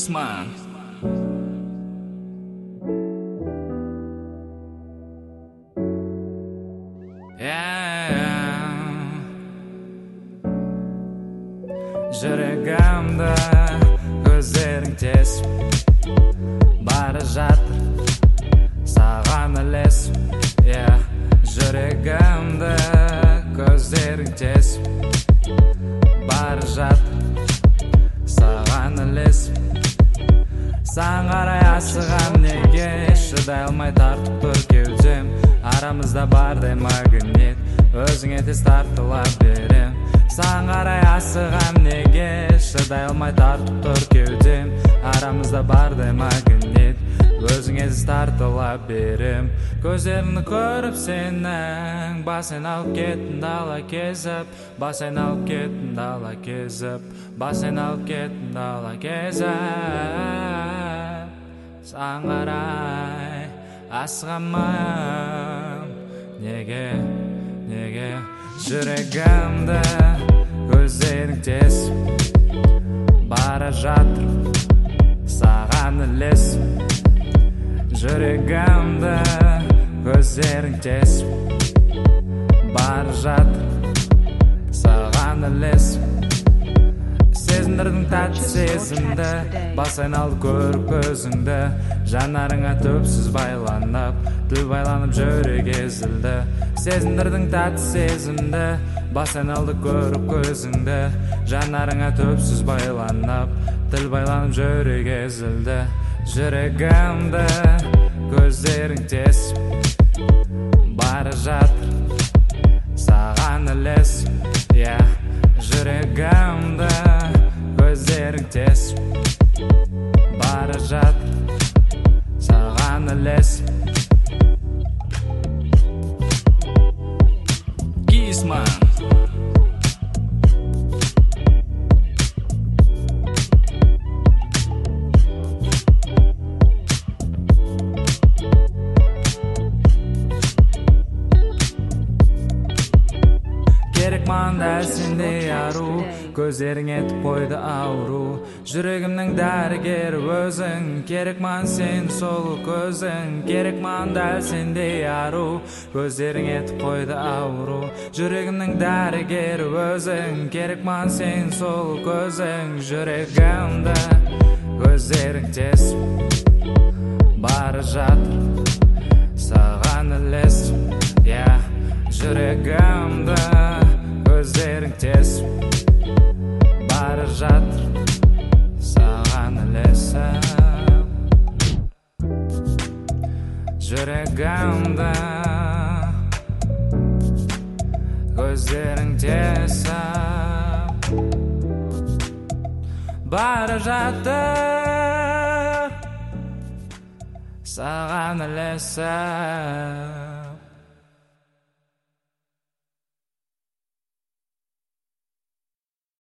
Gisman. Жүрегімді көздерің тесіп бара жатыр саған ілесіп. Жүрегімді көздерің тесіп бара жатыр саған ілесіп. Саған қарай асығам неге, шыдай алмай тартып тұр кеудем. Арамызда бардай магнит, өзіңе тез тартыла берем. Саған қарай асығам неге, шыдай алмай тартып тұр кеудем. Арамызда бардай магнит, өзіңе тез тартыла берем. Көздеріңді көріп сенің, басын алып кеттің дала кезіп. Басын алып кеттің дала кезіп. Басын алып кеттің дала кезіп. Саған қарай асығамын неге жүрегімді көздерің тесіп бара жатыр саған ілесіп. Жүрегімді көздерің тесіп бара жатыр саған ілесіп. Сезіндірдің тәтті сезімді, басын алды көріп көзіңді. Жанарыңа төпсіз байланып, тіл байланып жүрек езілді. Сезіндірдің тәтті сезімді, басын алды көріп көзіңді. Жанарыңа төпсіз байланып, тіл байланып жүрек езілді. Жүрегімді көздерің тесіп бара жатыр саған ілесіп. Жүрегімді көздерің тесіп бара жатыр саған ілесіп. Gisman. Керек маған дәл сендей ару, көздерің етіп қойды ауру. Жүрегімнің дәрігері өзің, керек маған сен сұлу көзің. Керек маған дәл сендей ару, көздерің етіп қойды ауру. Жүрегімнің дәрігері өзің, керек маған сен сұлу көзің. Жүрегімді көздерің тесіп бара жатыр саған ілесіп. Жүрегімді көздерің тесіп бара жатыр саған ілесіп. Жүрегімді көздерің тесіп бара жатыр саған ілесіп.